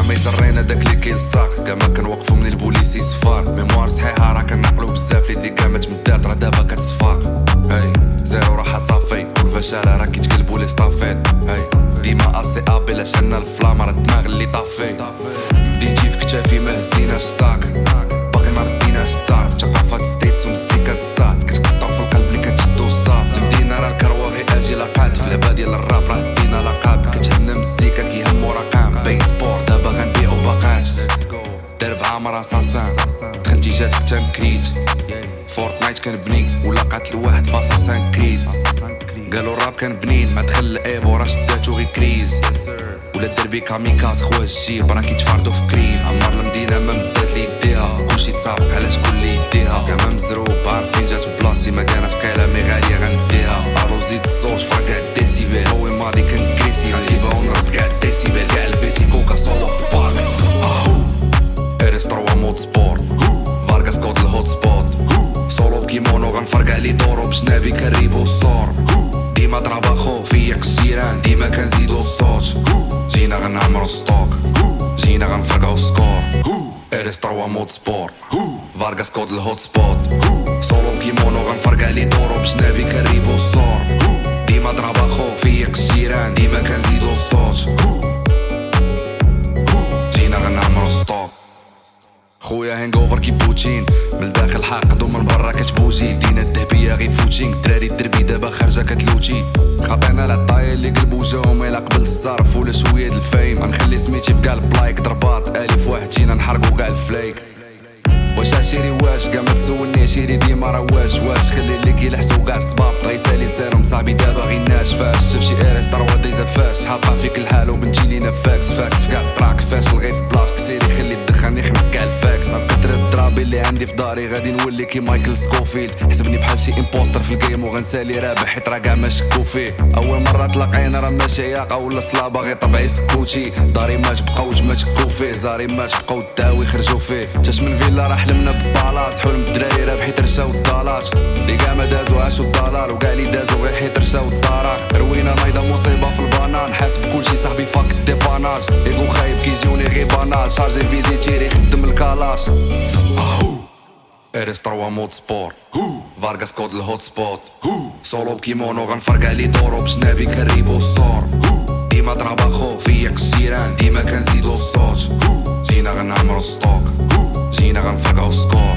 ما يزرينا داك اللي كيلصاق كاع ما كنوقفو من البوليس يصفار ميموار صحيحه راه كنعقلو بزاف اللي كاع ما تمدات راه دابا كتصفاق هاي زيرو راحه صافي والفشاله راه كيتقلبوا لي ستافيت هاي ديما اسي ابي لاش عندنا الفلام راه الدماغ اللي طافي مدينتي في كتافي ما هزيناش الساك باقي ما رديناش الصرف ثقافات ستيتس ومزيكا الصاد كتقطع في القلب اللي كتشدو الصاف المدينه راه الكروه غير اجي لاقات في العباد ديال الراب راه دينا لقاب كتهنى مزيكا كيهمو رقم باين سبور دابا غنبيعو باقاش درب عامر اساسان دخلتي جاتك تنكريت فورتنايت كنبني ولا قاتل 1.5 كريد قالوا الراب كان بنين ما دخل الايفو راه شداتو غي كريز ولا الدربي كاميكاز خويا الجيب راه كيتفاردو في كريم عمر المدينه ما مدات لي يديها كلشي تسابق على شكون اللي يديها كاع ما مزروب عارفين جات بلاصتي ما كانت قيله مي غاليه غنديها الو زيد الصوت فرا كاع الديسيبل هو ماضي كنكريسي غنجيبها ونرد كاع الديسيبل كاع الفيسي كوكا سولو في البارك اريس 3 مود سبور فارغاس كود الهوت سبوت سولو كيمونو غنفرقع لي دورو بجنابي كنريبو الصور ديما ضربة خو فيا الجيران ديما كنزيدو الصوت جينا غنعمرو ستوك جينا غنفرقعو سكور اريس 3 مود سبور فارغاس كود الهوت سبوت سولو كيمونو غنفرقع لي دورو بجنابي كنريبو الصور ديما ضربة خو فيا الجيران ديما كنزيدو الصوت جينا غنعمرو ستوك خويا هانغ اوفر كي بوتين من الداخل حاقد ومن برا كتبوجي دينا الذهبيه غير فوتين الدراري الدربي دابا خارجه كتلوتي خاطينا على الطايل اللي قلبو جاهم يلا قبل الصرف ولا شويه د الفايم غنخلي سميتي في كاع البلايك ضربات الف واحد جينا نحرقو كاع الفلايك واش عشيري واش كاع ما تسولني عشيري ديما راه واش خلي اللي كيلحسو كاع الصباب غيسالي لسانهم صاحبي دابا غير ناشفاش شوف شي اريس 3 ديزا فاش حاطه فيك الحال وبنتي لينا فاكس في كاع الطراك فاشل غير في بلاصتك سيري خلي الدخان يخنق كاع الفاكس بكثرة الدرابي اللي عندي في داري غادي نولي كي مايكل سكوفيلد حسبني بحال شي امبوستر في الجيم وغنسالي رابح حيت راه كاع ما شكو فيه اول مره تلاقينا راه ماشي عياقه ولا صلابه غير طبعي سكوتي داري ما تبقاوش ما تكو فيه زاري ما تبقاو الداوي خرجوا فيه تاش من فيلا راه حلمنا بالبالاص حلم الدراري راه بحيت رشاو الدالات اللي كاع ما دازو عاشو الضلال وكاع اللي دازو غير حيت رشاو الدارات روينا نايضه مصيبه في البنان حاسب كلشي صاحبي فاك الديباناج ايغو خايب كيجيوني غير بانال شارجي فيزي تيري خدم الكالاش اريس 3 مود سبور فارغاس كود الهوت سبوت سولو بكيمونو غنفرقع لي دورو بجنابي كنريبو الصور ديما ضربة خو فيا الجيران ديما كنزيدو الصوت جينا غنعمرو ستوك جينا غنفرقعو سكور